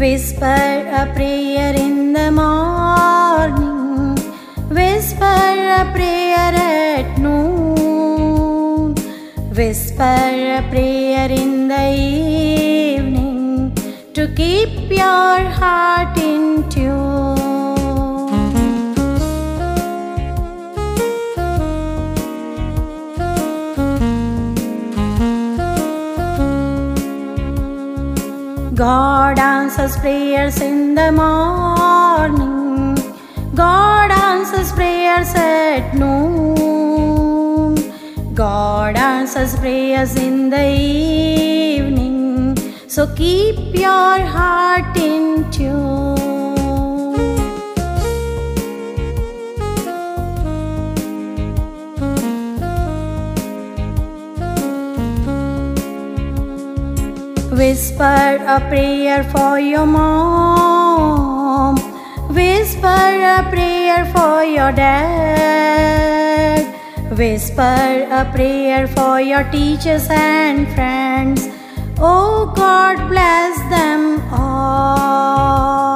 Whisper a prayer in the morning, whisper a prayer at noon, whisper a prayer in the evening to keep your heart in tune. God answers prayers in the morning, God answers prayers at noon, God answers prayers in the evening, so keep your heart in tune. Whisper a prayer for your mom, whisper a prayer for your dad, whisper a prayer for your teachers and friends. Oh, God bless them all.